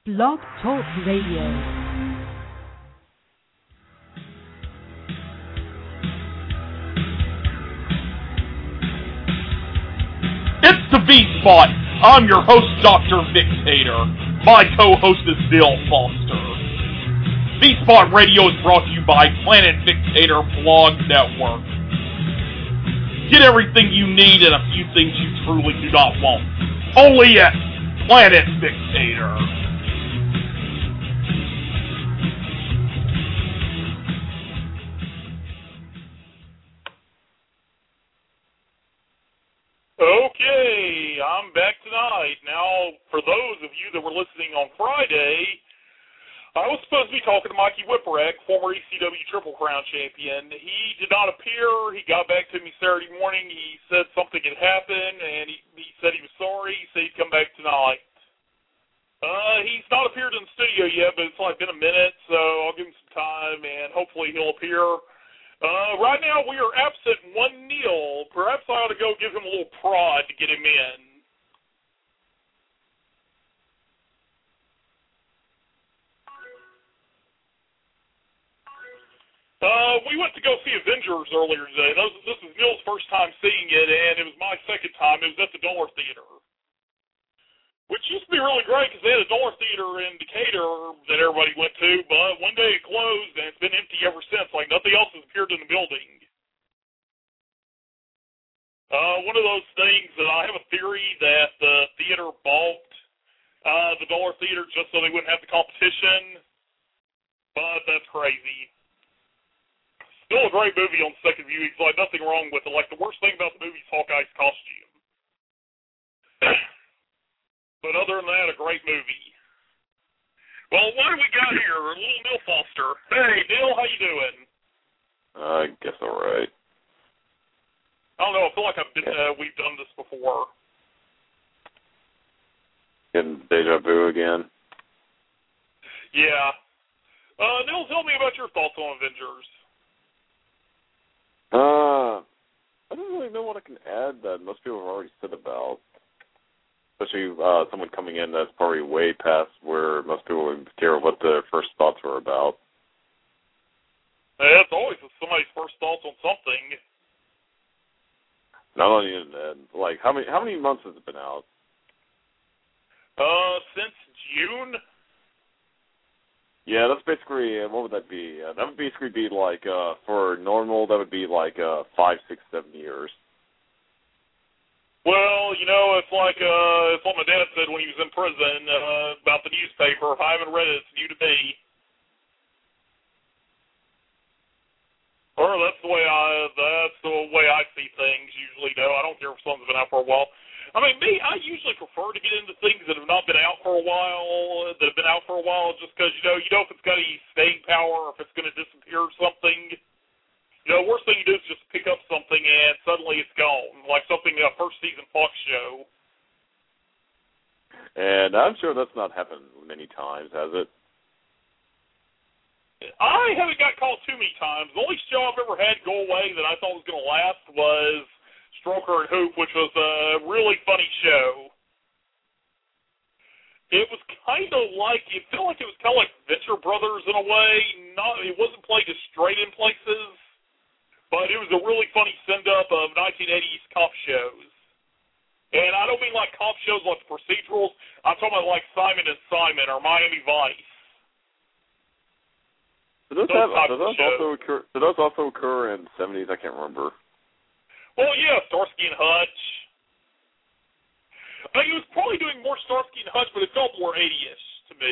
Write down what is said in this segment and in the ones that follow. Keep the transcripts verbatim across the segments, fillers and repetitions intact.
Blog Talk Radio. It's the V-Spot. I'm your host, Doctor Victator. My co-host is Bill Foster. V-Spot Radio is brought to you by Planet Victator Blog Network. Get everything you need and a few things you truly do not want. Only at Planet Victator. Okay, I'm back tonight. Now, for those of you that were listening on Friday, I was supposed to be talking to Mikey Whipwreck, former E C W Triple Crown champion. He did not appear. He got back to me Saturday morning. He said something had happened, and he, he said he was sorry. He said he'd come back tonight. Uh, he's not appeared in the studio yet, but it's like been a minute, so I'll give him some time, and hopefully he'll appear. Uh, right now we are absent one nil. Perhaps I ought to go give him a little prod to get him in. Uh, we went to go see Avengers earlier today. This is Neil's first time seeing it, and it was my second time. It was at the Dollar Theater, which used to be really great because they had a Dollar Theater in Decatur that everybody went to, but one day it closed, and it's been empty ever since. Like, nothing else has appeared in the building. Uh, one of those things that I have a theory that the theater bought uh, the Dollar Theater just so they wouldn't have the competition, but that's crazy. Still a great movie on the second viewing, so like nothing wrong with it. Like, the worst thing about the movie is Hawkeye's costume. But other than that, a great movie. Well, what do we got here? A little Neil Foster. Hey, Neil, how you doing? Uh, I guess all right. I don't know. I feel like I've been, uh, we've done this before. Getting deja vu again. Yeah. Uh, Neil, tell me about your thoughts on Avengers. Uh, I don't really know what I can add that most people have already said about. Especially uh, someone coming in that's probably way past where most people would care what their first thoughts were about. Yeah, it's always somebody's first thoughts on something. Not only that, like how many how many months has it been out? Uh, since June. Yeah, that's basically, what would that be? Uh, that would basically be like, uh, for normal, that would be like uh, five, six, seven years. Well, you know, it's like, uh, it's what my dad said when he was in prison uh, about the newspaper. If I haven't read it, it's new to me. Or that's the way I, that's the way I see things usually, though. I don't care if something's been out for a while. I mean, me, I usually prefer to get into things that have not been out for a while, that have been out for a while, just because, you know, you know if it's got any staying power, or if it's going to disappear or something. You know, the worst thing you do is just pick up something and suddenly it's gone, like something, a first season Fox show. And I'm sure that's not happened many times, has it? I haven't got caught too many times. The only show I've ever had go away that I thought was going to last was Stroker and Hoop, which was a really funny show. It was kind of like, it felt like it was kind of like Venture Brothers in a way. Not, it wasn't played as straight in places, but it was a really funny send-up of nineteen eighties cop shows. And I don't mean like cop shows like the procedurals. I'm talking about like Simon and Simon or Miami Vice. Did those, have, did those also occur? Did those also occur in the seventies? I can't remember. Well, yeah, Starsky and Hutch. I mean, he was probably doing more Starsky and Hutch, but it felt more eighty-ish to me.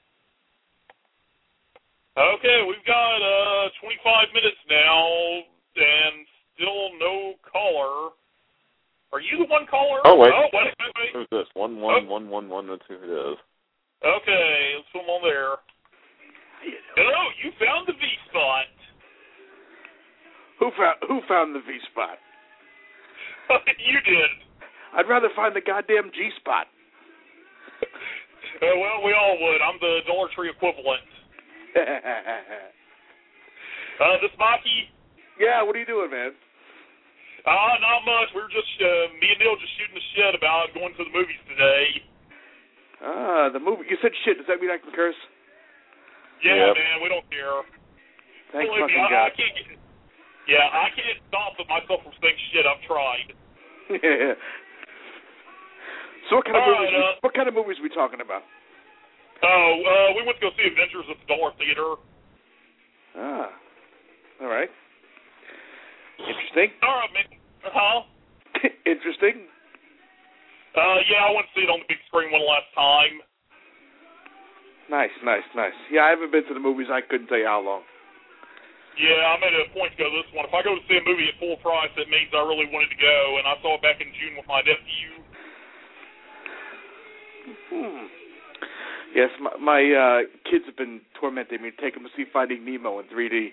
Okay, we've got uh, twenty-five minutes now, and still no caller. Are you the one caller? Oh, wait. Oh, wait, wait, wait. Who's this? One, one, oh. one, one, one, that's who it is. Okay, let's put him on there. Hello, you found the V-Spot. Who found, who found the V-Spot? You did. I'd rather find the goddamn G-Spot. Uh, well, we all would. I'm the Dollar Tree equivalent. uh, this Mikey? Yeah, what are you doing, man? Uh, not much. We were just, uh, me and Neil just shooting the shit about going to the movies today. Ah, the movie. You said shit. Does that mean I can curse? Yeah, Yep. man, we don't care. Thank Believe fucking me, I, God. I can't get, yeah, I can't stop myself from saying shit. I've tried. Yeah. So what kind of All movies? right, uh, what kind of movies are we talking about? Oh, uh, we went to go see Avengers at the Dollar Theater. Ah, all right. Interesting. All right, man. Huh? Interesting. Uh, yeah, I went to see it on the big screen one last time. Nice, nice, nice. Yeah, I haven't been to the movies. I couldn't tell you how long. Yeah, I made a point to go to this one. If I go to see a movie at full price, it means I really wanted to go, and I saw it back in June with my nephew. Hmm. Yes, my, my uh, kids have been tormenting me to take them to see Finding Nemo in three D.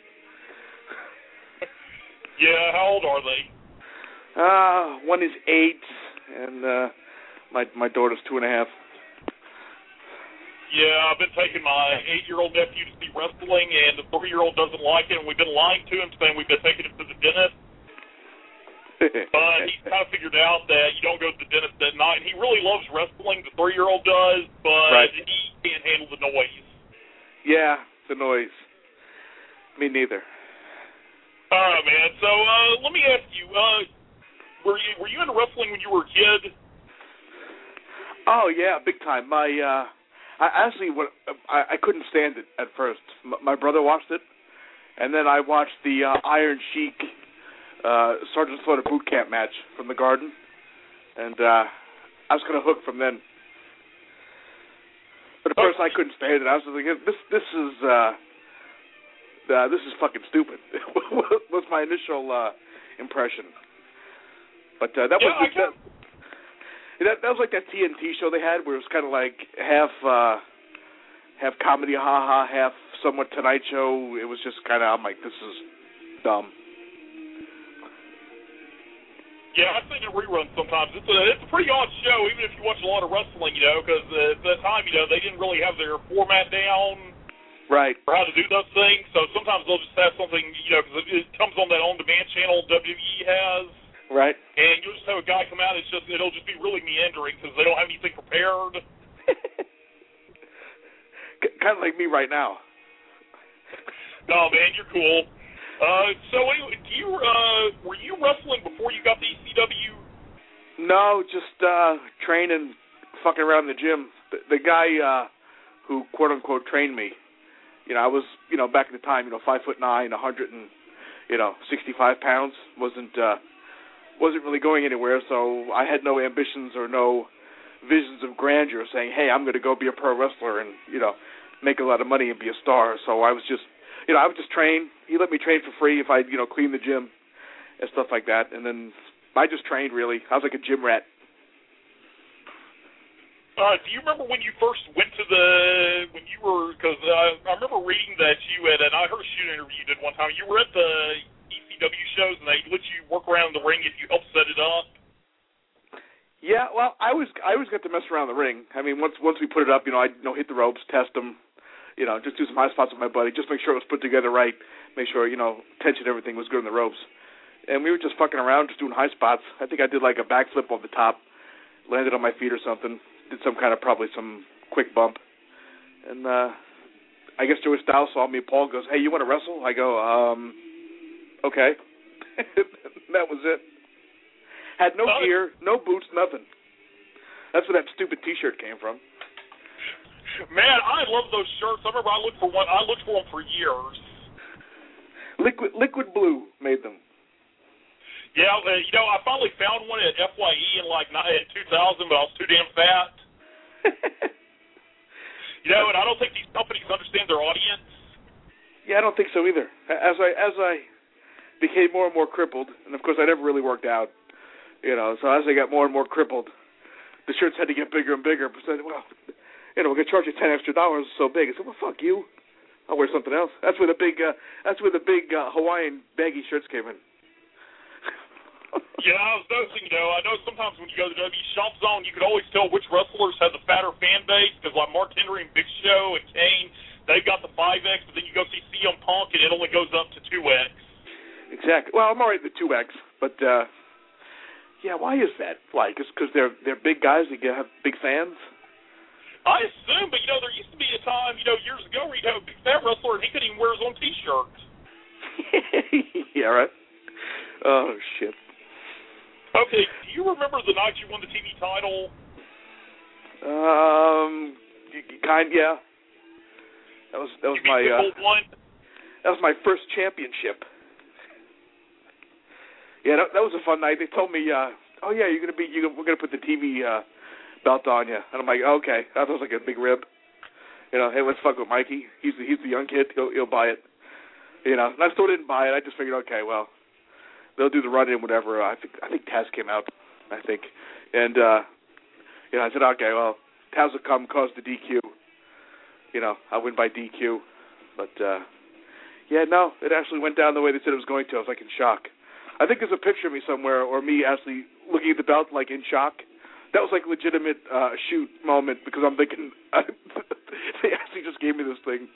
Yeah, how old are they? Uh, one is eight, and uh, my my daughter's two and a half. Yeah, I've been taking my eight-year-old nephew to see wrestling, and the three-year-old doesn't like it, and we've been lying to him, saying we've been taking him to the dentist. But he's kind of figured out that you don't go to the dentist at night. He really loves wrestling, the three-year-old does, but Right. he can't handle the noise. Yeah, the noise. Me neither. All right, man. So uh, let me ask you, uh, were you were you into wrestling when you were a kid? Oh yeah, big time. My uh, I actually what I, I couldn't stand it at first. M- my brother watched it, and then I watched the uh, Iron Sheik uh, Sergeant Slaughter boot camp match from the Garden, and uh, I was kind of hooked from then. But at first I couldn't stand it. I was like, this this is uh, uh, this is fucking stupid. was my initial uh, impression. But uh, that Yeah, was I that, that that was like that T N T show they had where it was kind of like half uh, half comedy, ha ha, half somewhat Tonight Show. It was just kind of, I'm like, this is dumb. Yeah, I've seen it reruns sometimes. It's a it's a pretty odd show, even if you watch a lot of wrestling, you know, because uh, at that time, you know, they didn't really have their format down Right. for how to do those things. So sometimes they'll just have something, you know, because it comes on that on-demand channel W W E has. Right. And you'll just have a guy come out, it's just, it'll just be really meandering because they don't have anything prepared. Kind of like me right now. No, man, you're cool. Uh, so anyway, do you, uh, were you wrestling before you got the E C W? No, just uh, training, fucking around the gym. The, the guy uh, who, quote-unquote, trained me, you know, I was, you know, back at the time, you know, five foot nine, a hundred and, you know, sixty-five pounds, wasn't, uh, wasn't really going anywhere, so I had no ambitions or no visions of grandeur saying, hey, I'm going to go be a pro wrestler and, you know, make a lot of money and be a star. So I was just, you know, I would just train. He let me train for free if I, you know, clean the gym and stuff like that. And then I just trained, really. I was like a gym rat. Uh, do you remember when you first went to the, when you were, because uh, I remember reading that you had, and I heard a shoot interview you did one time, you were at the E C W shows and they let you work around the ring if you helped set it up. Yeah, well, I was I always got to mess around the ring. I mean, once once we put it up, you know, I'd you know, hit the ropes, test them, you know, just do some high spots with my buddy, just make sure it was put together right, make sure, you know, tension, everything was good in the ropes. And we were just fucking around, just doing high spots. I think I did like a backflip off the top, landed on my feet or something, did some kind of, probably some quick bump. And uh, I guess Joey Styles saw me, Paul goes, hey, you want to wrestle? I go, um, okay. That was it. Had no Uh, gear, no boots, nothing. That's where that stupid T-shirt came from. Man, I love those shirts. I remember I looked for one. I looked for them for years. Liquid Liquid Blue made them. Yeah, uh, you know, I finally found one at F Y E in like in two thousand, but I was too damn fat. You know, and I don't think these companies understand their audience. Yeah, I don't think so either. As I as I became more and more crippled, and of course I never really worked out, you know, so as I got more and more crippled, the shirts had to get bigger and bigger. So I said, well, you know, we're gonna charge you ten extra dollars. It's so big. I said, well, fuck you. I'll wear something else. That's where the big uh, that's where the big uh, Hawaiian baggy shirts came in. Yeah, I was noticing, you know, I know sometimes when you go to the W W E Shop Zone, you could always tell which wrestlers have the fatter fan base, because like Mark Henry and Big Show and Kane, they've got the five X, but then you go see C M Punk and it only goes up to two X. Exactly. Well, I'm all right with the two X, but uh, yeah, why is that? Like, it's because they're they're big guys. They have big fans. I assume, but, you know, there used to be a time, you know, years ago where you'd have a big fat wrestler and he couldn't even wear his own T-shirt. Yeah, right. Oh, shit. Okay, do you remember the night you won the T V title? Um, kind, yeah. That was that was you my uh, one? that was my first championship. Yeah, that, that was a fun night. They told me, uh, oh yeah, you're gonna be, you we're gonna put the T V uh, belt on you, and I'm like, okay. That was like a big rib. You know, hey, let's fuck with Mikey. He's the, he's the young kid. He'll he'll buy it. You know, and I still didn't buy it. I just figured, okay, well, they'll do the run in, whatever. I think I think Taz came out. I think, and uh, you know, I said, okay, well, Taz will come, cause the D Q. You know, I win by D Q. But uh, yeah, no, it actually went down the way they said it was going to. I was like in shock. I think there's a picture of me somewhere, or me actually looking at the belt like in shock. That was like a legitimate uh, shoot moment because I'm thinking they actually just gave me this thing.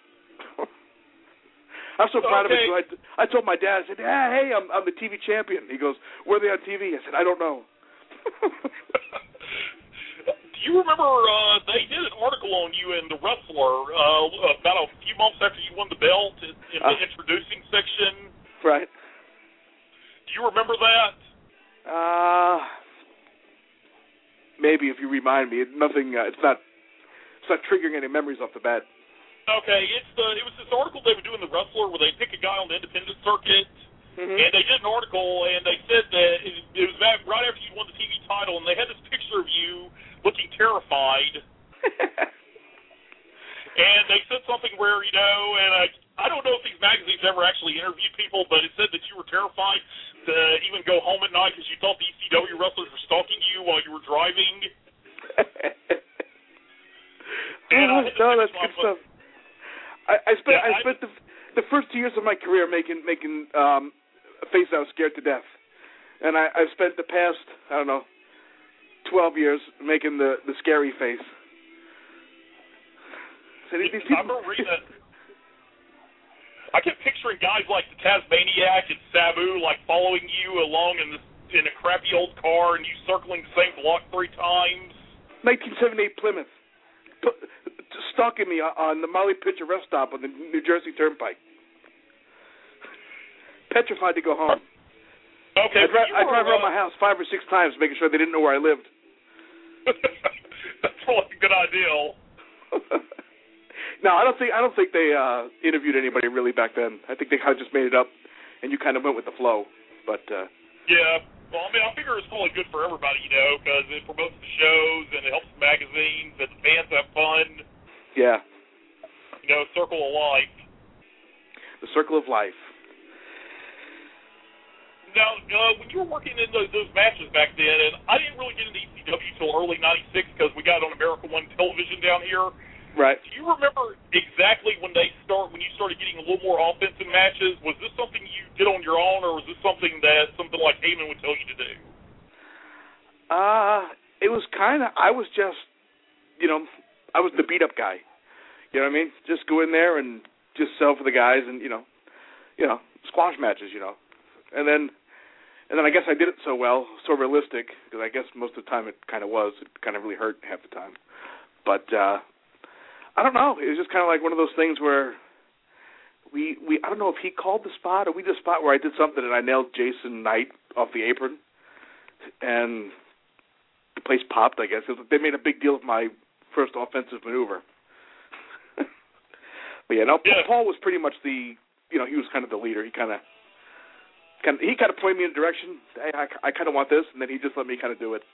I'm so proud okay. of it. So I, I told my dad, I said, yeah, hey, I'm, I'm the T V champion. He goes, where are they on T V? I said, I don't know. Do you remember uh, they did an article on you in The Wrestler uh, about a few months after you won the belt in, in the uh, introducing section? Right. Do you remember that? Uh, maybe if you remind me. Nothing. Uh, it's not. It's not triggering any memories off the bat. Okay, it's the it was this article they would do in The Wrestler where they pick a guy on the independent circuit, mm-hmm. and they did an article, and they said that it, it was back right after you won the T V title, and they had this picture of you looking terrified. And they said something where, you know, and I I don't know if these magazines ever actually interviewed people, but it said that you were terrified to even go home at night because you thought the E C W wrestlers were stalking you while you were driving. And oh, I no, that's good stuff. I, I spent yeah, I spent I, the the first two years of my career making making um, a face I was scared to death, and I I spent the past I don't know twelve years making the, the scary face. So these people, I remember reading that. I kept picturing guys like the Tasmaniac and Sabu like following you along in this in a crappy old car and you circling the same block three times. nineteen seventy-eight Plymouth. P- stalking me on the Molly Pitcher rest stop on the New Jersey Turnpike. Petrified to go home. Okay, I, dri- I drive uh, around my house five or six times making sure they didn't know where I lived. That's probably a good idea. No, I don't think I don't think they uh, interviewed anybody really back then. I think they kind of just made it up, and you kind of went with the flow. But uh, yeah, well, I mean, I figure it's probably good for everybody, you know, because it promotes the shows and it helps the magazines and the fans have fun. Yeah. You know, circle of life. The circle of life. Now, uh, when you were working in those, those matches back then, and I didn't really get into E C W until early ninety-six because we got it on America One television down here. Right. Do you remember exactly when they start, when you started getting a little more offensive matches? Was this something you did on your own, or was this something that something like Heyman would tell you to do? Uh, it was kind of, I was just, you know, I was the beat-up guy. You know what I mean? Just go in there and just sell for the guys and, you know, you know, squash matches, you know. And then, and then I guess I did it so well, so realistic, because I guess most of the time it kind of was. It kind of really hurt half the time. But, uh, I don't know. It was just kind of like one of those things where we, we I don't know if he called the spot or we did a spot where I did something and I nailed Jason Knight off the apron, and the place popped, I guess. It was, they made a big deal of my first offensive maneuver. But yeah, no, yeah. Paul was pretty much the, you know, he was kind of the leader. He kind of, kind of, he kind of pointed me in a direction. Hey, I, I kind of want this, and then he just let me kind of do it.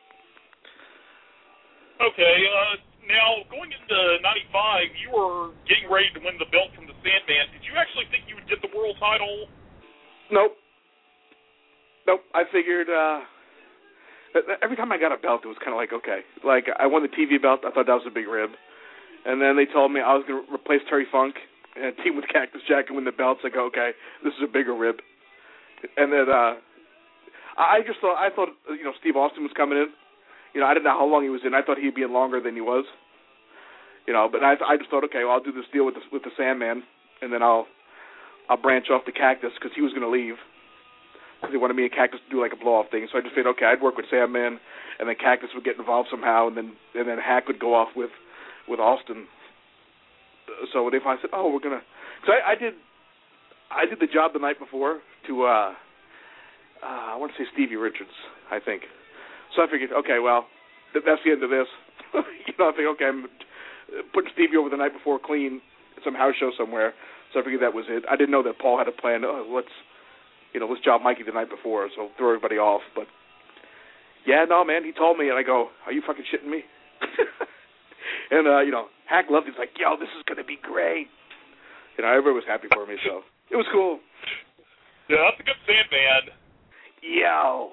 Okay, uh, now, going into ninety-five, you were getting ready to win the belt from the Sandman. Did you actually think you would get the world title? Nope. Nope. I figured uh, every time I got a belt, it was kind of like, okay. Like, I won the T V belt. I thought that was a big rib. And then they told me I was going to replace Terry Funk and team with Cactus Jack and win the belts. I go, okay, this is a bigger rib. And then uh, I just thought, I thought, you know, Steve Austin was coming in. You know, I didn't know how long he was in. I thought he'd be in longer than he was. You know, but I, I just thought, okay, well, I'll do this deal with the, with the Sandman, and then I'll I'll branch off to Cactus because he was going to leave because he wanted me and Cactus to do like a blow-off thing. So I just said, okay, I'd work with Sandman, and then Cactus would get involved somehow, and then and then Hack would go off with with Austin. So they finally said, "Oh, we're gonna." So I, I did, I did the job the night before to, uh, uh, I want to say Stevie Richards, I think. So I figured, okay, well, th- that's the end of this. you know, I think, okay, I'm putting Stevie over the night before clean at some house show somewhere. So I figured that was it. I didn't know that Paul had a plan. Oh, let's, you know, let's job Mikey the night before, so throw everybody off. But yeah, no, man, he told me, and I go, "Are you fucking shitting me?" And, uh, you know, Hack loved it. He's like, "Yo, this is going to be great." You know, everybody was happy for me, so it was cool. Yeah, that's a good Sandman. Yo.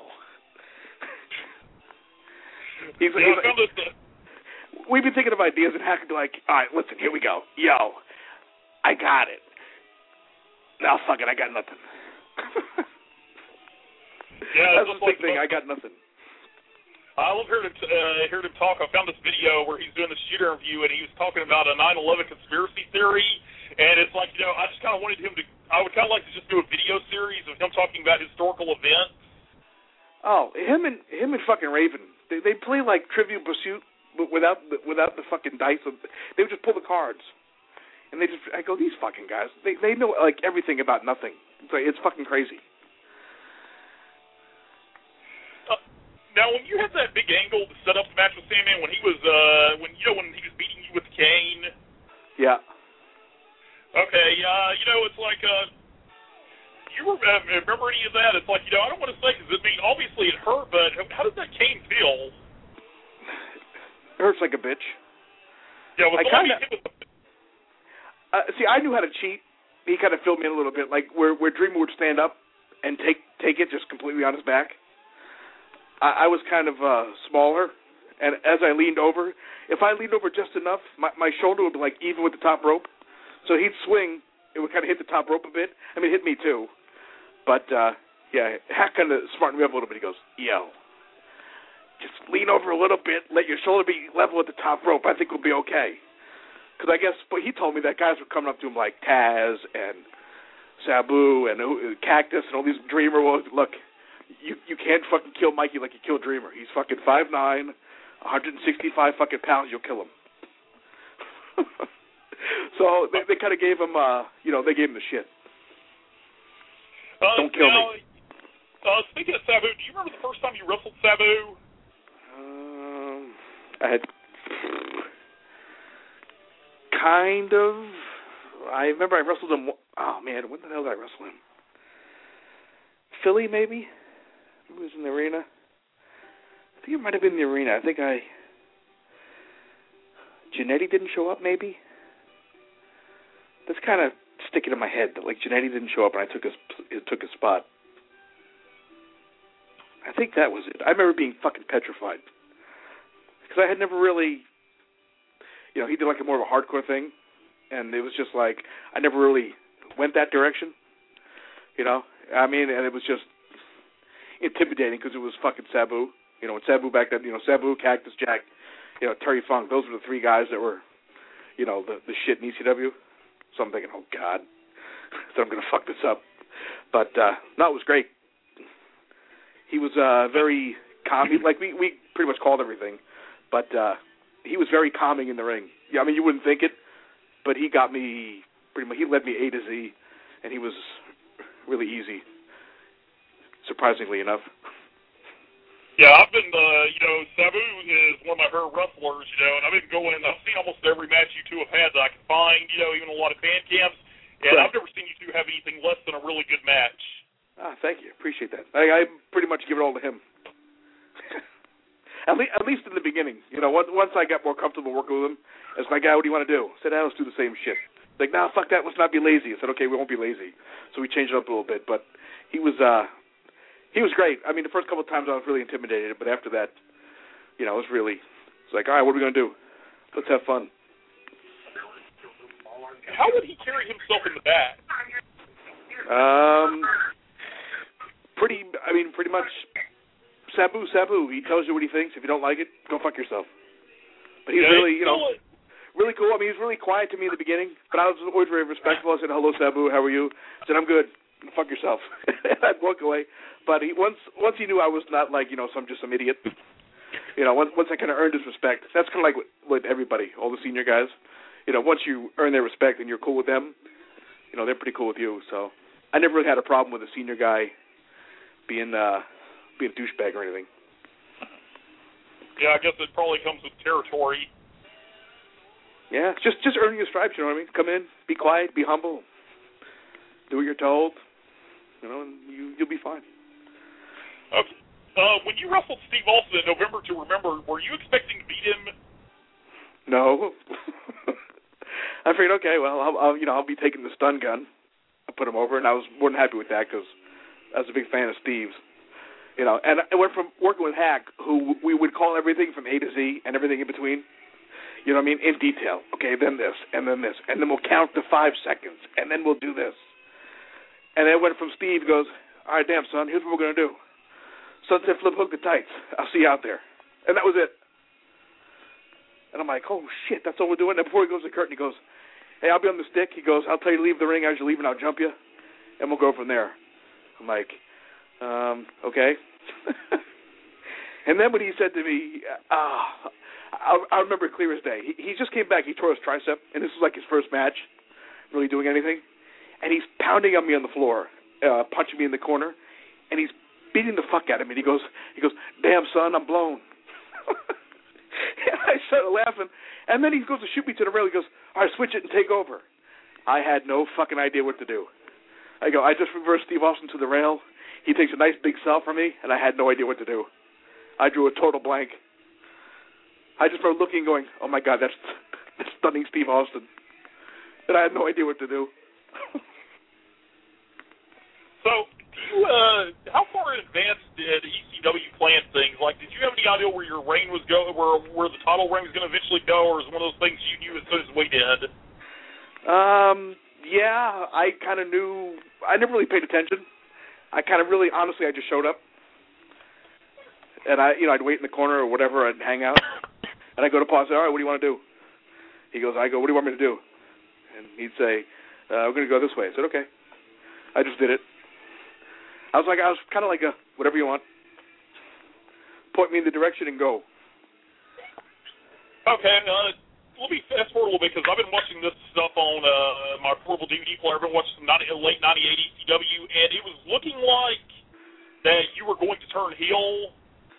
He's like, yeah, he's like this, we've been thinking of ideas, and Hack would be like, "All right, listen, here we go. Yo, I got it. Now, fuck it, I got nothing." Yeah, that's the big like thing. I got nothing. I love hearing him, uh, heard him talk. I found this video where he's doing the shoot interview, and he was talking about a nine eleven conspiracy theory. And it's like, you know, I just kind of wanted him to. I would kind of like to just do a video series of him talking about historical events. Oh, him and him and fucking Raven. They they play like Trivial Pursuit, but without the, without the fucking dice. They would just pull the cards, and they just. I go, these fucking guys. They they know like everything about nothing. It's like, it's fucking crazy. Now, when you had that big angle to set up the match with Sandman, when he was, uh, when you know, when he was beating you with the cane. Yeah. Okay. Uh, you know, it's like, uh, you were, uh, remember any of that? It's like, you know, I don't want to say because I mean, obviously it hurt, but how does that cane feel? It hurts like a bitch. Yeah. Well, I so kind of. hit with the... uh, see, I knew how to cheat. He kind of filled me in a little bit, like where where Dreamer would stand up and take take it just completely on his back. I was kind of uh, smaller, and as I leaned over, if I leaned over just enough, my, my shoulder would be like even with the top rope. So he'd swing, it would kind of hit the top rope a bit. I mean, it hit me too. But, uh, yeah, Hack kind of smartened me up a little bit. He goes, "Yo, just lean over a little bit, let your shoulder be level with the top rope. I think we'll be okay." Because I guess, but he told me that guys were coming up to him like Taz and Sabu and uh, Cactus and all these Dreamer. Well, look. You you can't fucking kill Mikey like you killed Dreamer. He's fucking five nine, one hundred sixty-five fucking pounds. You'll kill him. So they they kind of gave him, uh, you know, they gave him the shit. Uh, Don't kill now, me. Uh, speaking of Sabu, do you remember the first time you wrestled Sabu? Um, I had kind of. I remember I wrestled him. Oh man, when the hell did I wrestle him? Philly, maybe. It was in the arena. I think it might have been in the arena. I think I... Jannetty didn't show up, maybe? That's kind of sticking in my head, that, like, Jannetty didn't show up and I took his, took his spot. I think that was it. I remember being fucking petrified. Because I had never really... You know, he did, like, a more of a hardcore thing. And it was just like... I never really went that direction. You know? I mean, and it was just... intimidating because it was fucking Sabu. You know, and Sabu back then, you know, Sabu, Cactus Jack, you know, Terry Funk, those were the three guys that were, you know, the, the shit in E C W. So I'm thinking, oh, God, so I'm going to fuck this up. But, uh, no, it was great. He was uh, very calm. He, like, we, we pretty much called everything. But uh, he was very calming in the ring. Yeah, I mean, you wouldn't think it, but he got me, pretty much, he led me A to Z, and he was really easy. Surprisingly enough. Yeah, I've been, uh, you know, Sabu is one of my favorite wrestlers, you know, and I've been going, I've seen almost every match you two have had that I can find, you know, even a lot of fan camps, and right. I've never seen you two have anything less than a really good match. Ah, thank you. Appreciate that. I, I pretty much give it all to him. at, le- at least in the beginning. You know, once, once I got more comfortable working with him, as my guy, what do you want to do? I said, ah, let's do the same shit. Like, nah, fuck that, let's not be lazy. I said, okay, we won't be lazy. So we changed it up a little bit, but he was, uh, He was great. I mean, the first couple of times I was really intimidated, but after that, you know, it was really, it's like, all right, what are we going to do? Let's have fun. How would he carry himself in the back? Um, pretty, I mean, pretty much Sabu, Sabu. He tells you what he thinks. If you don't like it, go fuck yourself. But he's yeah, really, you know, really cool. I mean, he was really quiet to me in the beginning, but I was always very respectful. I said, hello, Sabu, how are you? I said, I'm good. Fuck yourself. I'd walk away. But he, once once he knew I was not like, you know, some just some idiot, You know, once once I kind of earned his respect, that's kind of like with, with everybody, all the senior guys. You know, once you earn their respect and you're cool with them, you know, they're pretty cool with you. So I never really had a problem with a senior guy being uh, being a douchebag or anything. Yeah, I guess it probably comes with territory. Yeah, just just earning your stripes. You know what I mean? Come in, be quiet, be humble, do what you're told. You know, and you you'll be fine. Okay. Uh, when you wrestled Steve Austin in November to Remember, were you expecting to beat him? No. I figured, okay, well, I'll, I'll you know I'll be taking the stun gun. I put him over, and I was more than happy with that because I was a big fan of Steve's. You know, and I went from working with Hack, who we would call everything from A to Z and everything in between. You know what I mean? In detail. Okay, then this, and then this, and then we'll count to five seconds, and then we'll do this. And then went from Steve goes, all right, damn, son, here's what we're going to do. Sunset flip hook the tights. I'll see you out there. And that was it. And I'm like, oh, shit, that's all we're doing? And before he goes to the curtain, he goes, hey, I'll be on the stick. He goes, I'll tell you to leave the ring as you're leaving. I'll jump you, and we'll go from there. I'm like, um, okay. And then when he said to me, ah, I, I remember it clear as day. He, he just came back. He tore his tricep, and this was like his first match, really doing anything. And he's pounding on me on the floor, uh, punching me in the corner, and he's beating the fuck out of me. And he goes, he goes, damn, son, I'm blown. And I started laughing. And then he goes to shoot me to the rail. He goes, all right, switch it and take over. I had no fucking idea what to do. I go, I just reversed Steve Austin to the rail. He takes a nice big sell from me, and I had no idea what to do. I drew a total blank. I just remember looking and going, oh, my God, that's, that's stunning Steve Austin. And I had no idea what to do. So, do you, uh, how far in advance did E C W plan things? Like, did you have any idea where your reign was go, where where the title reign was going to eventually go, or was it one of those things you knew as soon as we did? Um, yeah, I kind of knew. I never really paid attention. I kind of really, honestly, I just showed up, and I, you know, I'd wait in the corner or whatever, I'd hang out, and I go to Paul and say, all right, what do you want to do? He goes, I go, what do you want me to do? And he'd say, uh, we're going to go this way. I said, okay. I just did it. I was like, I was kind of like a, whatever you want. Point me in the direction and go. Okay, uh, let me fast forward a little bit, because I've been watching this stuff on uh, my portable D V D player. I've been watching some late ninety-eight E C W, and it was looking like that you were going to turn heel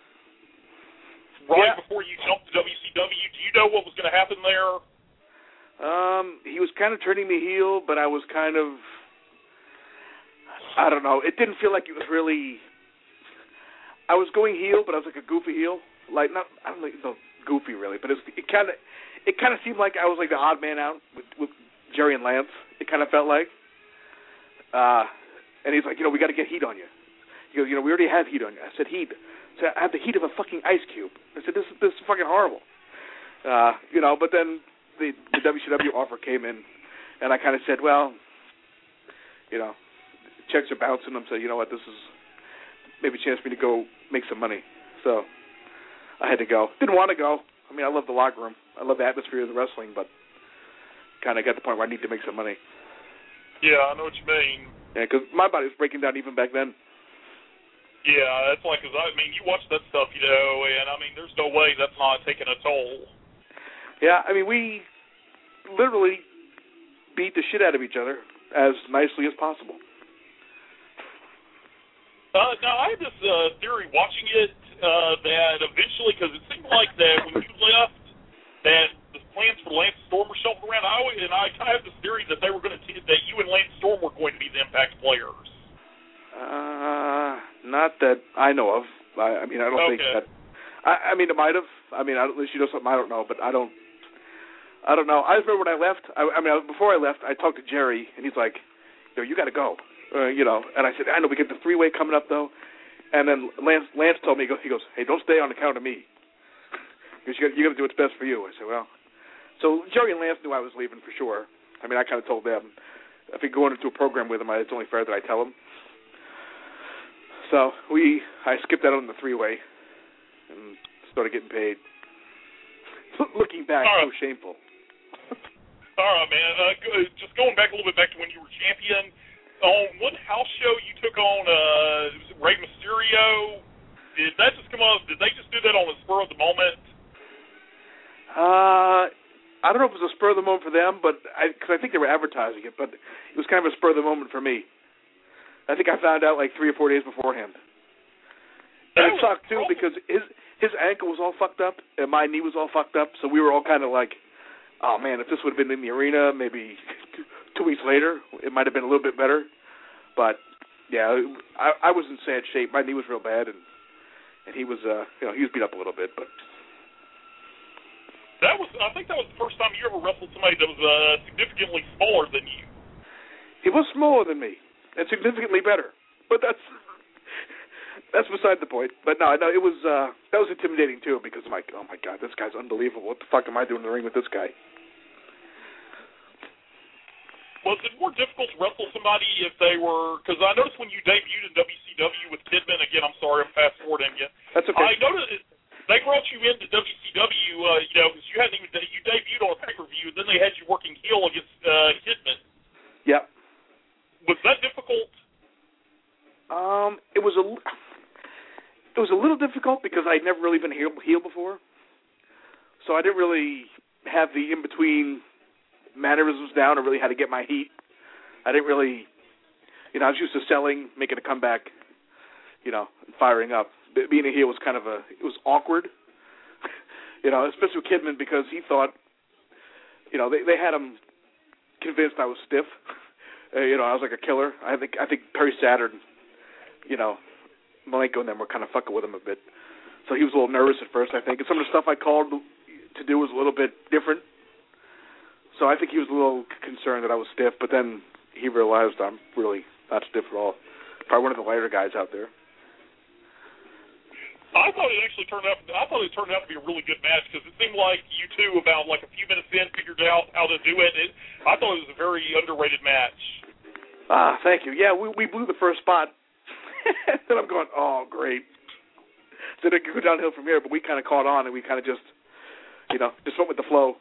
right yeah. before you jumped to W C W. Do you know what was going to happen there? Um, he was kind of turning me heel, but I was kind of, I don't know. It didn't feel like it was really. I was going heel, but I was like a goofy heel. Like not, I don't know, goofy really, but it, was, it kind of, it kind of seemed like I was like the odd man out with, with Jerry and Lance. It kind of felt like. Uh, and he's like, you know, we got to get heat on you. He goes, you know, we already have heat on you. I said, heat. I said, I have the heat of a fucking ice cube. I said, this is this is fucking horrible. Uh, you know, but then the the W C W offer came in, and I kind of said, well, you know. Checks are bouncing. I'm saying, you know what, this is maybe a chance for me to go make some money. So I had to go. Didn't want to go. I mean, I love the locker room. I love the atmosphere of the wrestling, but kind of got the point where I need to make some money. Yeah, I know what you mean. Yeah, because my body was breaking down even back then. Yeah, that's like, because I mean, you watch that stuff, you know, and I mean, there's no way that's not taking a toll. Yeah, I mean, we literally beat the shit out of each other as nicely as possible. Uh, now, I had this uh, theory watching it uh, that eventually, because it seemed like that when you left, that the plans for Lance Storm were shuffled around. I always, and I kind of have this theory that they were going to t- that you and Lance Storm were going to be the Impact players. Uh, not that I know of. I, I mean, I don't okay. think that. I, I mean, it might have. I mean, at least you know something I don't know, but I don't. I don't know. I remember when I left. I, I mean, before I left, I talked to Jerry, and he's like, "Yo, you got to go." Uh, you know, and I said, I know, we get the three-way coming up, though. And then Lance Lance told me, he goes, hey, don't stay on account of me. Because you got you got to do what's best for you. I said, well. So Jerry and Lance knew I was leaving for sure. I mean, I kind of told them, if we go into a program with them, it's only fair that I tell them. So we, I skipped out on the three-way and started getting paid. Looking back, right. So shameful. All right, man. Uh, just going back a little bit back to when you were champion, on what house show you took on uh, Rey Mysterio? Did that just come up? Did they just do that on the spur of the moment? Uh, I don't know if it was a spur of the moment for them, but I, cause I think they were advertising it, but it was kind of a spur of the moment for me. I think I found out like three or four days beforehand. And it sucked too because his his ankle was all fucked up and my knee was all fucked up, so we were all kind of like, oh man, if this would have been in the arena, maybe two weeks later, it might have been a little bit better. But yeah, I, I was in sad shape. My knee was real bad, and and he was, uh, you know, he was beat up a little bit. But that was, I think, that was the first time you ever wrestled somebody that was uh, significantly smaller than you. He was smaller than me and significantly better. But that's that's beside the point. But no, no, it was uh, that was intimidating too because I'm like, oh my god, this guy's unbelievable. What the fuck am I doing in the ring with this guy? Was it more difficult to wrestle somebody if they were, because I noticed when you debuted in W C W with Kidman, again, I'm sorry, I'm fast-forwarding you. That's okay. I noticed they brought you into W C W, uh, you know, because you hadn't even, you debuted on a pay-per-view, and then they had you working heel against uh, Kidman. Yep. Was that difficult? Um, it was a, it was a little difficult because I'd never really been heel, heel before, so I didn't really have the in-between mannerisms down or really how to get my heat. I didn't really, you know, I was used to selling, making a comeback, you know, and firing up. Being a heel was kind of a, it was awkward, you know, especially with Kidman because he thought, you know, they they had him convinced I was stiff. Uh, you know, I was like a killer. I think I think Perry Saturn, you know, Malenko and them were kind of fucking with him a bit. So he was a little nervous at first, I think. And some of the stuff I called to do was a little bit different. So I think he was a little concerned that I was stiff, but then he realized I'm really not stiff at all. Probably one of the lighter guys out there. I thought it actually turned out. I thought it turned out to be a really good match because it seemed like you two, about like a few minutes in, figured out how to do it. it I thought it was a very underrated match. Ah, thank you. Yeah, we we blew the first spot. Then I'm going, oh great. So it could go downhill from here, but we kind of caught on and we kind of just, you know, just went with the flow.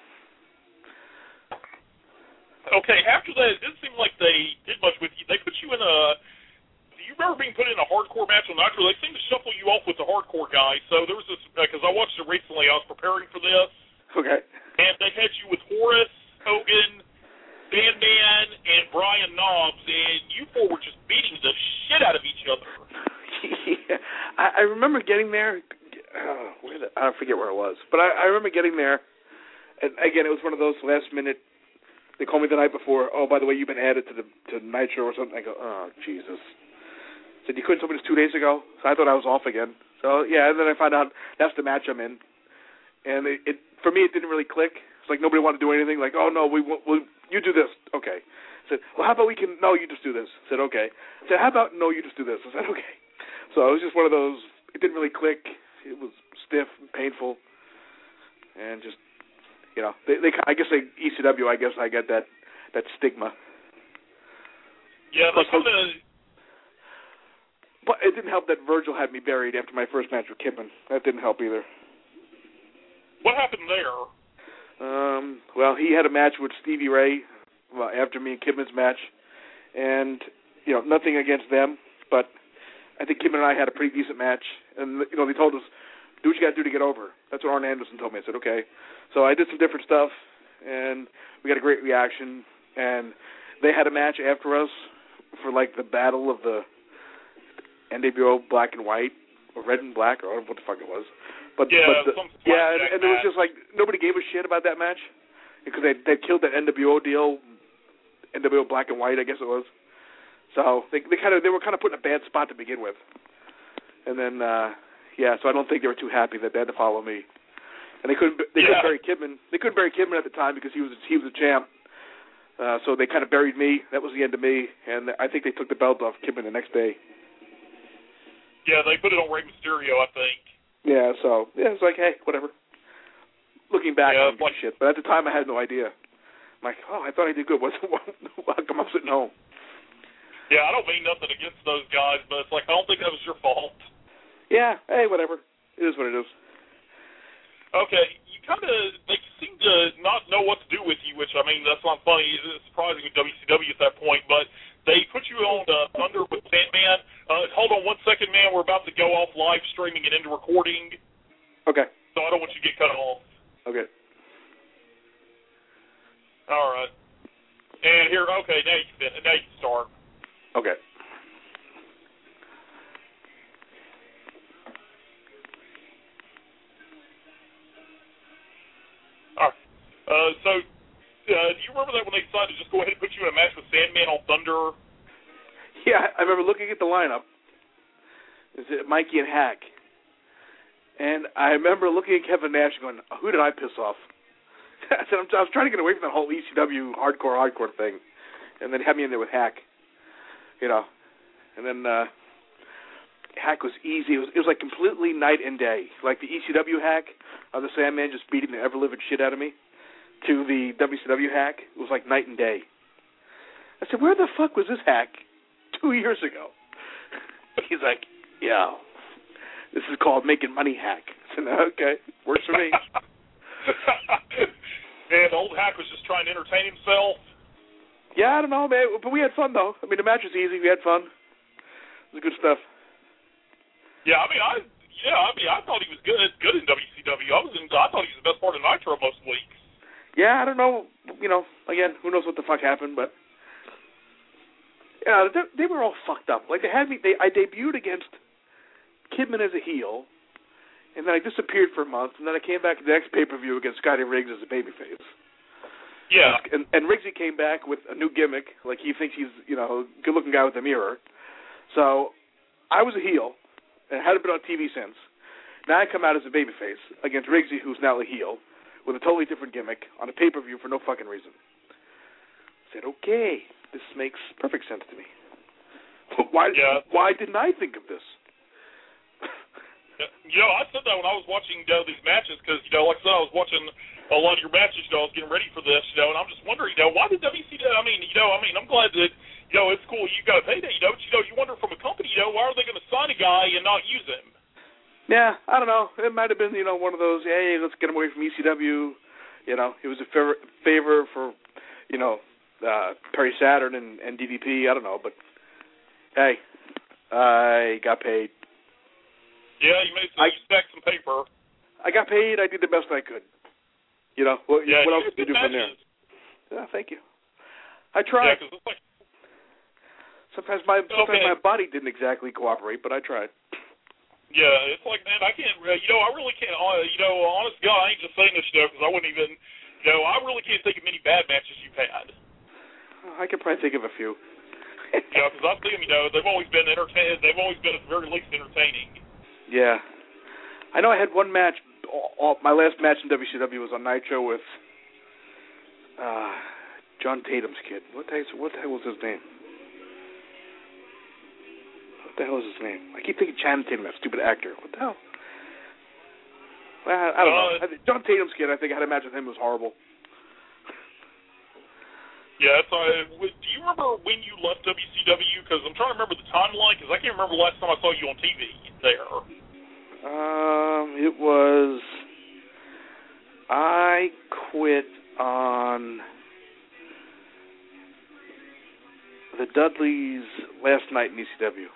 Okay, after that, it didn't seem like they did much with you. They put you in a. Do you remember being put in a hardcore match on Nitro? They seemed to shuffle you off with the hardcore guy. So there was this, because uh, I watched it recently. I was preparing for this. Okay. And they had you with Horace, Hogan, Bandman, and Brian Knobbs, and you four were just beating the shit out of each other. Yeah, I, I remember getting there. Uh, where the, I forget where it was, but I, I remember getting there. And again, it was one of those last minute. They called me the night before. Oh, by the way, you've been added to the to Nitro or something. I go, oh Jesus. Said you couldn't tell me this two days ago. So I thought I was off again. So yeah, and then I found out that's the match I'm in. And it, it for me it didn't really click. It's like nobody wanted to do anything. Like, oh no, we will. You do this. Okay. I said, well, how about we can? No, you just do this. I said, okay. I said, how about no, you just do this. I said, okay. So it was just one of those. It didn't really click. It was stiff and painful, and just. You know, they, they, I guess they, E C W, I guess I get that, that stigma. Yeah, they kind of... But it didn't help that Virgil had me buried after my first match with Kidman. That didn't help either. What happened there? Um, well, he had a match with Stevie Ray well, after me and Kidman's match. And, you know, nothing against them, but I think Kidman and I had a pretty decent match. And, you know, they told us, do what you got to do to get over. That's what Arn Anderson told me. I said, okay. So I did some different stuff, and we got a great reaction. And they had a match after us for, like, the battle of the N W O Black and White, or Red and Black, or what the fuck it was. But, yeah, but the, yeah, and, and it was just like, nobody gave a shit about that match, because they they killed that N W O deal, N W O Black and White, I guess it was. So they they kind of they were kind of put in a bad spot to begin with. And then, uh, yeah, so I don't think they were too happy that they had to follow me. And they couldn't they yeah. couldn't bury Kidman. They couldn't bury Kidman at the time because he was he was a champ. Uh, so they kind of buried me. That was the end of me. And I think they took the belt off Kidman the next day. Yeah, they put it on Rey Mysterio, I think. Yeah, so yeah, it's like, hey, whatever. Looking back, yeah, I don't give a shit. But at the time, I had no idea. I'm like, oh, I thought I did good. What's how come I'm sitting home? Yeah, I don't mean nothing against those guys, but it's like I don't think that was your fault. Yeah, hey, whatever. It is what it is. Okay, you kind of, they seem to not know what to do with you, which, I mean, that's not funny. It's surprising with W C W at that point, but they put you on uh, Thunder with Sandman. Uh, hold on one second, man. We're about to go off live streaming and into recording. Okay. So I don't want you to get cut off. Okay. All right. And here, okay, now you can, now you can start. Okay. All right. Uh, so, uh, do you remember that when they decided to just go ahead and put you in a match with Sandman on Thunder? Yeah, I remember looking at the lineup. Is it Mikey and Hack? And I remember looking at Kevin Nash and going, who did I piss off? I said, I'm, I was trying to get away from that whole E C W hardcore, hardcore thing. And then had me in there with Hack. You know. And then uh, Hack was easy. It was, it was like completely night and day. Like the E C W Hack of the Sandman just beating the ever-living shit out of me to the W C W Hack. It was like night and day. I said, where the fuck was this Hack two years ago? He's like, yeah, this is called making money Hack. I said, okay, works for me. Man, the old Hack was just trying to entertain himself. Yeah, I don't know, man, but we had fun, though. I mean, the match was easy. We had fun. It was good stuff. Yeah, I mean, I yeah, I mean, I thought he was good, good in W C W. I was in, I thought he was the best part of Nitro most weeks. Yeah, I don't know. You know, again, who knows what the fuck happened, but yeah, they, they were all fucked up. Like they had me. They I debuted against Kidman as a heel, and then I disappeared for a month, and then I came back to the next pay per view against Scotty Riggs as a babyface. Yeah, and and Riggsy came back with a new gimmick, like he thinks he's you know a good looking guy with a mirror. So I was a heel, and hadn't been on T V since. Now I come out as a babyface against Riggsy, who's now a heel, with a totally different gimmick on a pay per view for no fucking reason. I said, okay, this makes perfect sense to me. Why? Yeah. Why didn't I think of this? You know, I said that when I was watching you know, these matches because, you know, like I said, I was watching a lot of your matches, you know, I was getting ready for this, you know, and I'm just wondering, you know, why did W C W, I mean, you know, I mean, I'm glad that, you know, it's cool you got a payday, you know, but, you know, you wonder from a company, you know, why are they going to sign a guy and not use him? Yeah, I don't know. It might have been, you know, one of those, hey, let's get him away from E C W. You know, it was a favor, favor for, you know, uh, Perry Saturn and, and D D P. I don't know, but, hey, I got paid. Yeah, you made some, I, you stacked some paper. I got paid. I did the best I could. You know, what, yeah, what you else did you do matches. from there? Yeah, thank you. I tried. Yeah, 'cause it's like, sometimes my sometimes okay. my body didn't exactly cooperate, but I tried. Yeah, it's like, man, I can't, uh, you know, I really can't, uh, you know, honest God, I ain't just saying this, you know, because I wouldn't even, you know, I really can't think of many bad matches you've had. I could probably think of a few. You know, because I see them, you know, they've always been entertaining, they've always been at the very least entertaining. Yeah. I know I had one match, all, all, my last match in W C W was on Nitro with uh, John Tatum's kid. What the, what the hell was his name? What the hell is his name? I keep thinking Channing Tatum, that stupid actor. What the hell? Well, I, I don't uh, know. John Tatum's kid, I think I had a match with him. It was horrible. Yeah, that's uh, do you remember when you left W C W? Because I'm trying to remember the timeline, because I can't remember the last time I saw you on T V there. Um, it was, I quit on the Dudleys last night in E C W.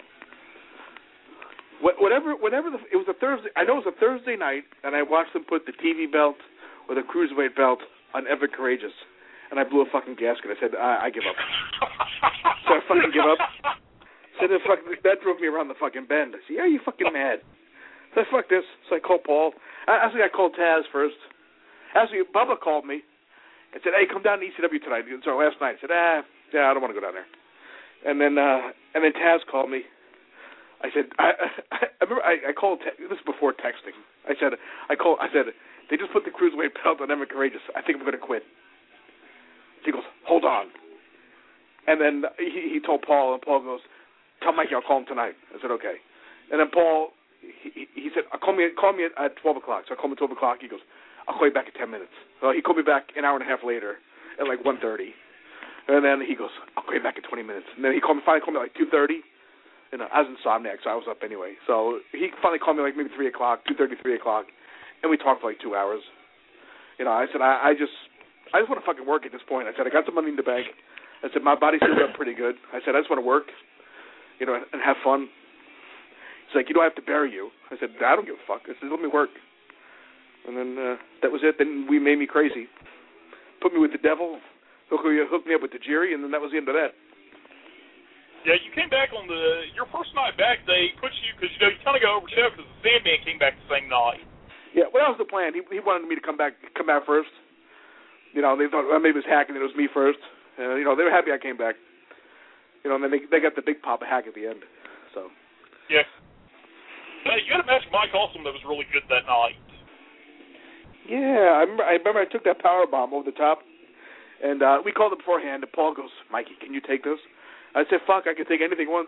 Whatever, whatever the, it was a Thursday. I know it was a Thursday night, and I watched them put the T V belt or the cruiserweight belt on Ever Courageous, and I blew a fucking gasket. I said, I, I give up. So I fucking give up. So the fuck, that drove me around the fucking bend. I said, yeah, you fucking mad. So I fuck this. So I called Paul. I, actually, I called Taz first. Actually, Bubba called me and said, hey, come down to E C W tonight. So last night, I said, ah, yeah, I don't want to go down there. And then, uh, and then Taz called me. I said, I, I, I remember I, I called, te- this is before texting. I said, I called, I said, they just put the cruiserweight belt on Emma Courageous. I think I'm going to quit. He goes, hold on. And then he, he told Paul, and Paul goes, tell Mikey I'll call him tonight. I said, okay. And then Paul, he, he said, call me, call me at, at twelve o'clock. So I called him at twelve o'clock. He goes, I'll call you back in ten minutes. So he called me back an hour and a half later at like one thirty. And then he goes, I'll call you back in twenty minutes. And then he called me, finally called me at like two thirty. You know, I was insomniac, so I was up anyway. So he finally called me like maybe three o'clock, two thirty, three o'clock, and we talked for like two hours. You know, I said, I, I just I just want to fucking work at this point. I said, I got the money in the bank. I said, my body seems up pretty good. I said, I just want to work, you know, and have fun. He's like, you don't have to bury you. I said, I don't give a fuck. I said, let me work. And then uh, that was it. Then we made me crazy. Put me with the devil, hooked me, hooked me up with the Jerry, and then that was the end of that. Yeah, you came back on the, your first night back, they put you, because, you know, you kind of got overshadowed because the Sandman came back the same night. Yeah, well, that was the plan. He he wanted me to come back come back first. You know, they thought well, maybe it was Hackett, and it was me first. Uh, you know, they were happy I came back. You know, and then they they got the big pop of Hack at the end. So. Yeah. Hey, you had a match with Mike Awesome that was really good that night. Yeah, I remember I, remember I took that power bomb over the top, and uh, we called it beforehand, and Paul goes, Mikey, can you take this? I said, fuck, I can take anything once.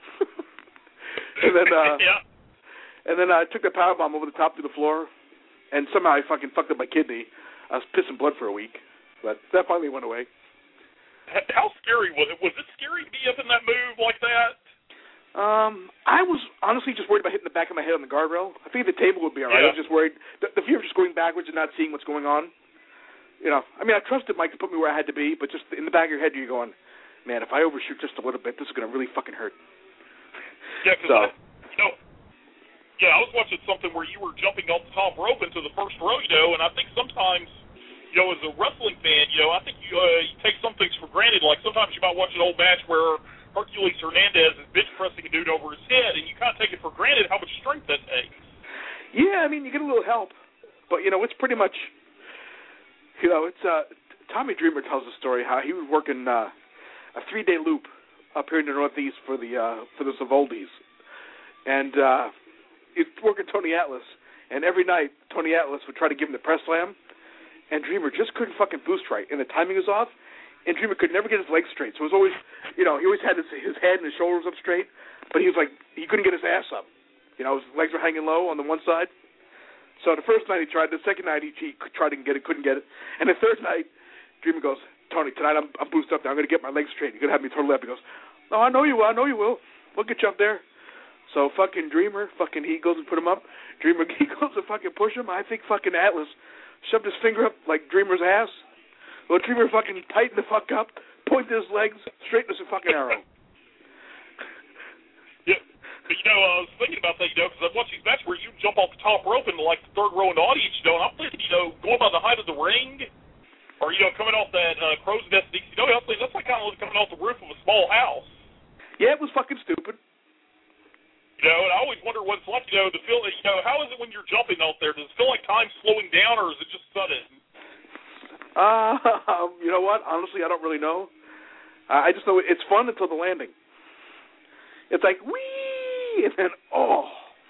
and then uh, yeah. and then I took the power bomb over the top through the floor, and somehow I fucking fucked up my kidney. I was pissing blood for a week, but that finally went away. How scary was it? Was it scary to be up in that move like that? Um, I was honestly just worried about hitting the back of my head on the guardrail. I figured the table would be all right. Yeah. I was just worried. The, the fear of just going backwards and not seeing what's going on. You know, I mean, I trusted Mike to put me where I had to be, but just in the back of your head, you're going, man, if I overshoot just a little bit, this is going to really fucking hurt. Yeah, because so. I, you know, yeah, I was watching something where you were jumping off the top rope into the first row, you know, and I think sometimes, you know, as a wrestling fan, you know, I think you, uh, you take some things for granted. Like sometimes you might watch an old match where Hercules Hernandez is bench pressing a dude over his head, and you kind of take it for granted how much strength that takes. Yeah, I mean, you get a little help, but, you know, it's pretty much, you know, it's, uh, Tommy Dreamer tells the story how he was working, uh, a three-day loop up here in the Northeast for the uh, for the Savoldi's, and uh, he's working Tony Atlas, and every night Tony Atlas would try to give him the press slam, and Dreamer just couldn't fucking boost right, and the timing was off, and Dreamer could never get his legs straight, so it was always, you know, he always had his, his head and his shoulders up straight, but he was like, he couldn't get his ass up, you know, his legs were hanging low on the one side. So the first night he tried, the second night he, he tried to get it, couldn't get it, and the third night Dreamer goes, Tony, tonight I'm, I'm boosted up now. I'm going to get my legs straight. You're going to have me turtle up. He goes, no, I know you will. I know you will. We'll get you up there. So fucking Dreamer, fucking he goes and put him up. Dreamer, he goes and fucking push him. I think fucking Atlas shoved his finger up like Dreamer's ass. Well, Dreamer fucking tightened the fuck up, pointed his legs straight as a fucking arrow. Yeah. But, you know, I was thinking about that, you know, because I've watched these matches where you jump off the top rope into, like, the third row in the audience, you know, and I'm thinking, you know, going by the height of the ring, or, you know, coming off that uh, Crow's Nest D C W, I was thinking that's like kind of like coming off the roof of a small house. Yeah, it was fucking stupid. You know, and I always wonder what it's like, you know, to feel, you know, how is it when you're jumping out there? Does it feel like time's slowing down, or is it just sudden? Uh, you know what? Honestly, I don't really know. Uh, I just know it's fun until the landing. It's like, whee, and then, oh.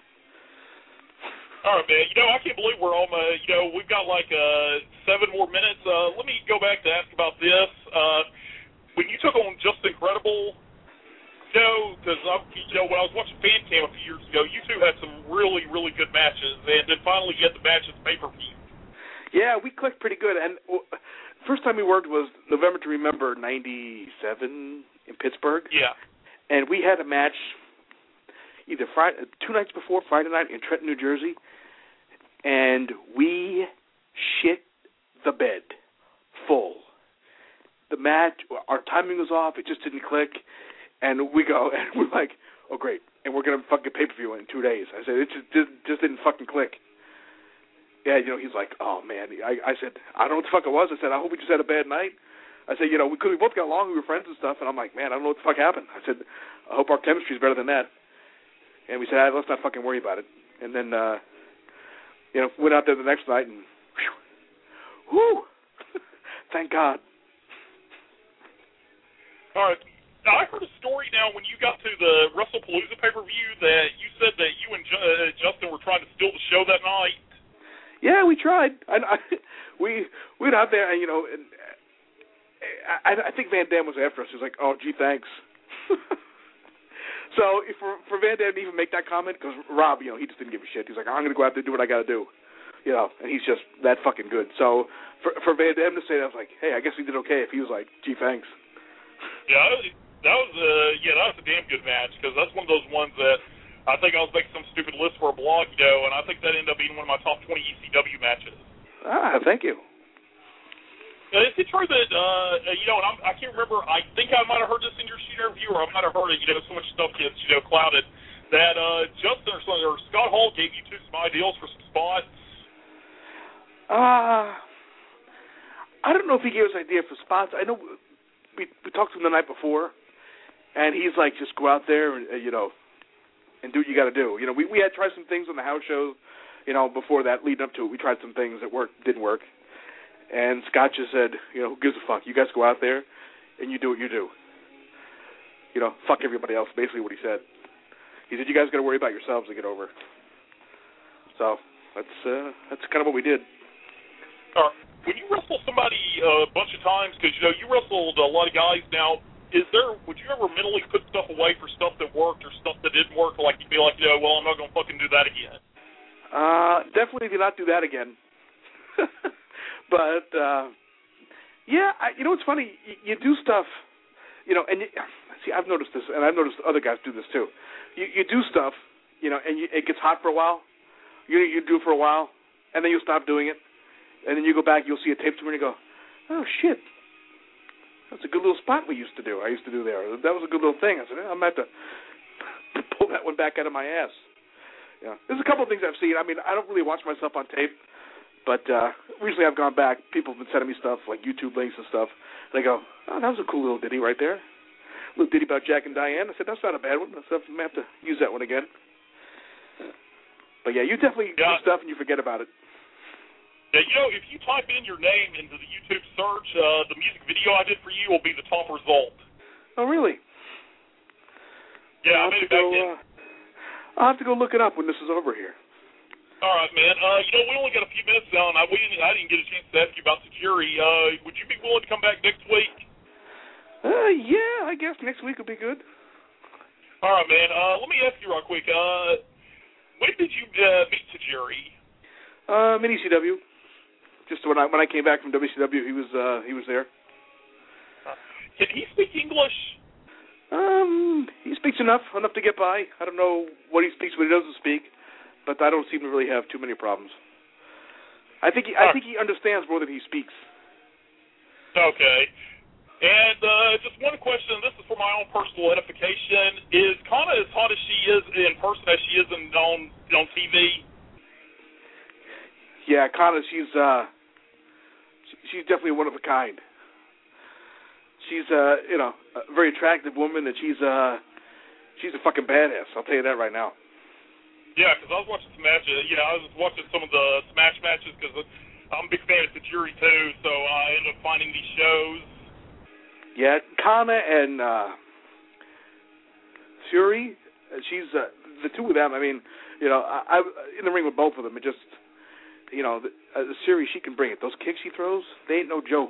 All right, man. You know, I can't believe we're on, uh, you know, we've got like uh, seven more minutes. Uh, let me go back to ask about this. Uh, when you took on Just Incredible, you know, because, you know, when I was watching Fan Cam a few years ago, you two had some really, really good matches, and then finally you had the match at the pay-per-view. Yeah, we clicked pretty good. And well, first time we worked was November to Remember ninety-seven in Pittsburgh. Yeah. And we had a match either Friday, two nights before, Friday night in Trenton, New Jersey. And we shit the bed full. The match, our timing was off. It just didn't click. And we go, and we're like, oh, great. And we're going to fucking pay-per-view in two days. I said, it just, just, just didn't fucking click. Yeah, you know, he's like, oh, man. I, I said, I don't know what the fuck it was. I said, I hope we just had a bad night. I said, you know, because we, we both got along. We were friends and stuff. And I'm like, man, I don't know what the fuck happened. I said, I hope our chemistry's better than that. And we said, ah, let's not fucking worry about it. And then, uh, you know, went out there the next night and, whew, whew, thank God. All right. Now, I heard a story now when you got to the WrestlePalooza pay-per-view that you said that you and uh, Justin were trying to steal the show that night. Yeah, we tried. I, I, we we went out there, and, you know, and I, I think Van Dam was after us. He was like, oh, gee, thanks. So if for, for Van Dam to even make that comment, because Rob, you know, he just didn't give a shit. He's like, I'm going to go out there and do what I got to do. You know, and he's just that fucking good. So for for Van Dam to say that, I was like, hey, I guess he did okay if he was like, gee, thanks. Yeah, that was a, yeah, that was a damn good match, because that's one of those ones that I think I was making some stupid list for a blog, you know, and I think that ended up being one of my top twenty E C W matches. Ah, thank you. Uh, is it true that, uh, you know, and I'm, I can't remember, I think I might have heard this in your sheet interview, or I might have heard it, you know, so much stuff gets, you know, clouded, that uh, Justin or, something, or Scott Hall gave you two some ideals for some spots? Uh, I don't know if he gave us an idea for spots. I know we, we talked to him the night before, and he's like, just go out there and, uh, you know, and do what you got to do. You know, we, we had tried some things on the house show, you know, before that, leading up to it. We tried some things that worked, didn't work. And Scott just said, you know, who gives a fuck? You guys go out there and you do what you do. You know, fuck everybody else, basically what he said. He said, you guys got to worry about yourselves to get over. So that's uh, that's kind of what we did. All right. When you wrestle somebody uh, a bunch of times, because, you know, you wrestled a lot of guys now, is there, would you ever mentally put stuff away for stuff that worked or stuff that didn't work? Like you'd be like, you know, well, I'm not going to fucking do that again. Uh, definitely do not do that again. But, uh, yeah, I, you know what's funny? You, you do stuff, you know, and you, see, I've noticed this, and I've noticed other guys do this too. You, you do stuff, you know, and you, it gets hot for a while. You you do it for a while, and then you'll stop doing it. And then you go back, you'll see a tape somewhere, and you go, oh, shit. That's a good little spot we used to do. I used to do there. That was a good little thing. I said, I'm going to have to pull that one back out of my ass. Yeah. There's a couple of things I've seen. I mean, I don't really watch myself on tape. But uh, recently I've gone back. People have been sending me stuff, like YouTube links and stuff. And I go, oh, that was a cool little ditty right there. A little ditty about Jack and Diane. I said, that's not a bad one. I said, I'm going to have to use that one again. But, yeah, you definitely yeah. do stuff and you forget about it. Yeah, you know, if you type in your name into the YouTube search, uh, the music video I did for you will be the top result. Oh, really? Yeah, I made it back go, in. Uh, I'll have to go look it up when this is over here. All right, man. Uh, you know, we only got a few minutes now, and I, we didn't, I didn't get a chance to ask you about the jury. Uh, would you be willing to come back next week? Uh, yeah, I guess next week will be good. All right, man. Uh, let me ask you real quick. Uh, when did you uh, meet Tajiri? Uh, mini C W. Just when I when I came back from W C W, he was uh, he was there. Uh, can he speak English? Um, he speaks enough, enough to get by. I don't know what he speaks, what he doesn't speak. But I don't seem to really have too many problems. I think he, I think he understands more than he speaks. Okay. And uh, just one question, this is for my own personal edification. Is Kana as hot as she is in person as she is in, on, on T V? Yeah, Kana, she's, uh, she's definitely one of a kind. She's, uh, you know, a very attractive woman, and she's, uh, she's a fucking badass. I'll tell you that right now. Yeah, because I was watching some matches. Yeah, I was watching some of the Smash matches because I'm a big fan of Tajiri too. So I ended up finding these shows. Yeah, Kana and uh, Fury, she's uh, the two of them. I mean, you know, I, I in the ring with both of them. It just, you know, the, uh, the Fury, she can bring it. Those kicks she throws, they ain't no joke.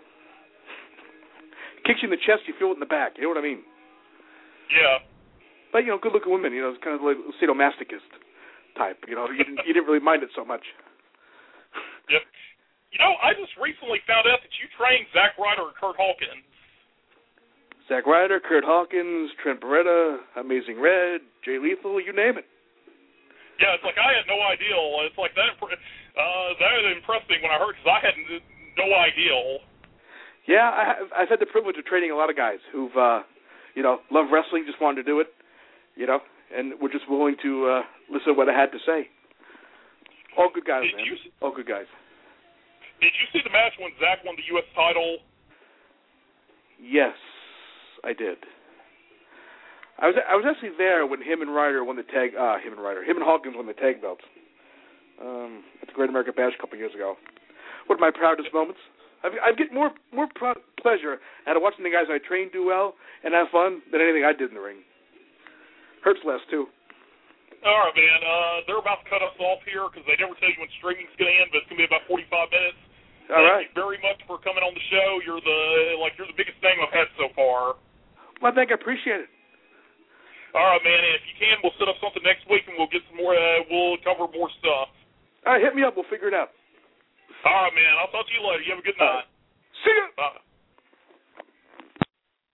Kicks you in the chest, you feel it in the back. You know what I mean? Yeah. But, you know, good-looking women, you know, it's kind of like sadomasochist type. You know, you didn't, you didn't really mind it so much. Yep. You know, I just recently found out that you trained Zack Ryder and Kurt Hawkins. Zack Ryder, Kurt Hawkins, Trent Beretta, Amazing Red, Jay Lethal, you name it. Yeah, it's like I had no idea. It's like that, uh, that impressed me when I heard, because I had no idea. Yeah, I, I've had the privilege of training a lot of guys who've, uh, you know, love wrestling, just wanted to do it. You know, and we're just willing to uh, listen to what I had to say. All good guys, did man. You, All good guys. Did you see the match when Zack won the U S title? Yes, I did. I was I was actually there when him and Ryder won the tag. Uh, him and Ryder, him and Hawkins won the tag belts um, at the Great American Bash a couple years ago. One of my proudest moments. I get more more pro- pleasure out of watching the guys I train do well and have fun than anything I did in the ring. Hurts less, too. All right, man. Uh, they're about to cut us off here because they never tell you when streaming's going to end, but it's going to be about forty-five minutes. All Thank right. you very much for coming on the show. You're the like you're the biggest thing I've had so far. Well, I think I appreciate it. All right, man. And if you can, we'll set up something next week and we'll get some more. Uh, we'll cover more stuff. All right, hit me up. We'll figure it out. All right, man. I'll talk to you later. You have a good night. Uh, see ya. Bye.